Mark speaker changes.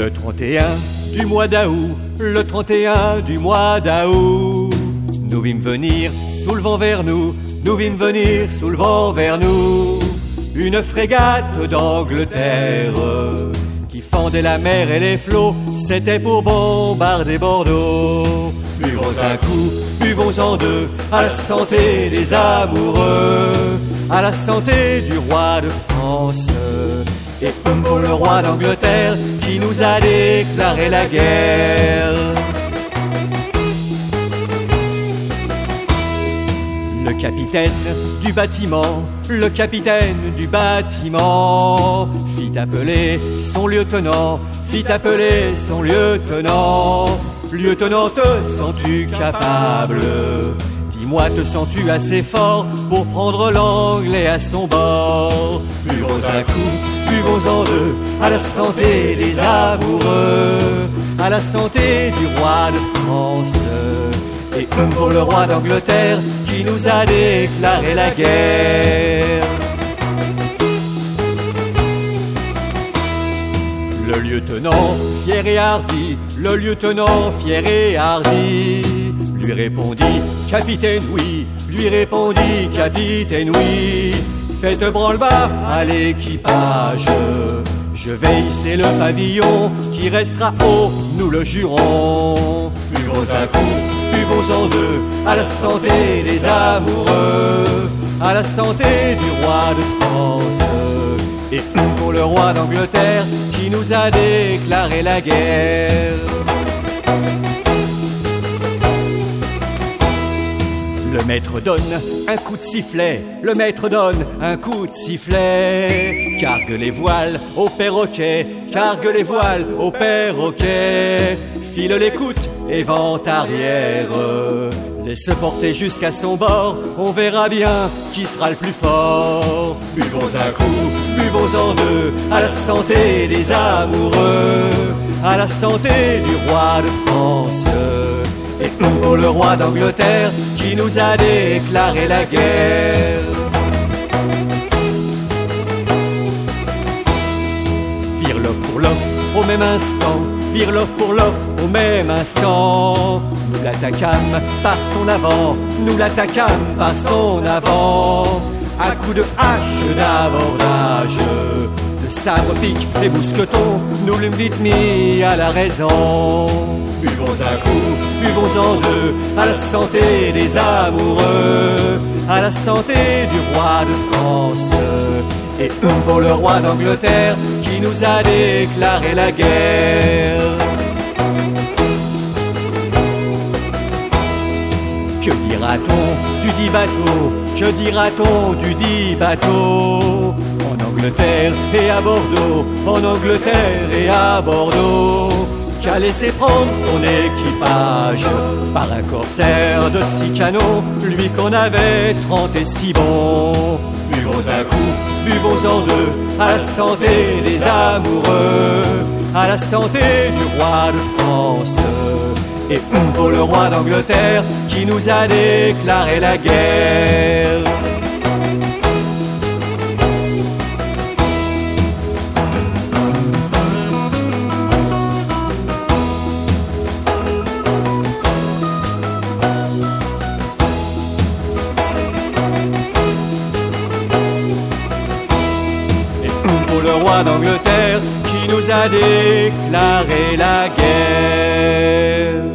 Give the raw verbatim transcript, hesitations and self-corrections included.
Speaker 1: Le trente et un du mois d'août, le trente et un du mois d'août, nous vîmes venir sous le vent vers nous, nous vîmes venir sous le vent vers nous, une frégate d'Angleterre qui fendait la mer et les flots, c'était pour bombarder Bordeaux. Buvons un coup, buvons en deux, à la santé des amoureux, à la santé du roi de France, et pour le roi d'Angleterre qui nous a déclaré la guerre. Le capitaine du bâtiment, le capitaine du bâtiment fit appeler son lieutenant, fit appeler son lieutenant. Lieutenant, te sens-tu capable? Dis-moi, te sens-tu assez fort pour prendre l'anglais à son bord? Buvons un coup, buvons en deux, à la santé des amoureux, à la santé du roi de France, et un pour le roi d'Angleterre qui nous a déclaré la guerre. Le lieutenant fier et hardi, le lieutenant fier et hardi, lui répondit, capitaine oui, lui répondit, capitaine oui, faites branle-bas à l'équipage, je vais hisser le pavillon qui restera haut, nous le jurons. Buvons un coup, buvons en deux, à la santé des amoureux, à la santé du roi de France, et pour le roi d'Angleterre qui nous a déclaré la guerre. Le maître donne un coup de sifflet, le maître donne un coup de sifflet. Cargue les voiles au perroquet, cargue les voiles au perroquet. File l'écoute et vent arrière, laisse porter jusqu'à son bord, on verra bien qui sera le plus fort. Buvons un coup, buvons en deux, à la santé des amoureux, à la santé du roi de France, et pour le roi d'Angleterre qui nous a déclaré la guerre. Firent l'offre pour l'offre au même instant, firent l'offre pour l'offre au même instant. Nous l'attaquâmes par son avant, nous l'attaquâmes par son avant, à coups de hache d'abordage, de sabre, pique et mousquetons, nous l'eûmes vite mis à la raison. Buvons un coup, buvons en deux, à la santé des amoureux, à la santé du roi de France, et un pour le roi d'Angleterre qui nous a déclaré la guerre. Que dira-t-on du dit bateau? Que dira-t-on du dit bateau? En Angleterre et à Bordeaux, en Angleterre et à Bordeaux, qu'a laissé prendre son équipage par un corsaire de six canons, lui qu'on avait trente et six bons. Buvons un coup, buvons en deux, à la santé des amoureux, à la santé du roi de France, et un pour le roi d'Angleterre qui nous a déclaré la guerre. Et un pour le roi d'Angleterre qui nous a déclaré la guerre.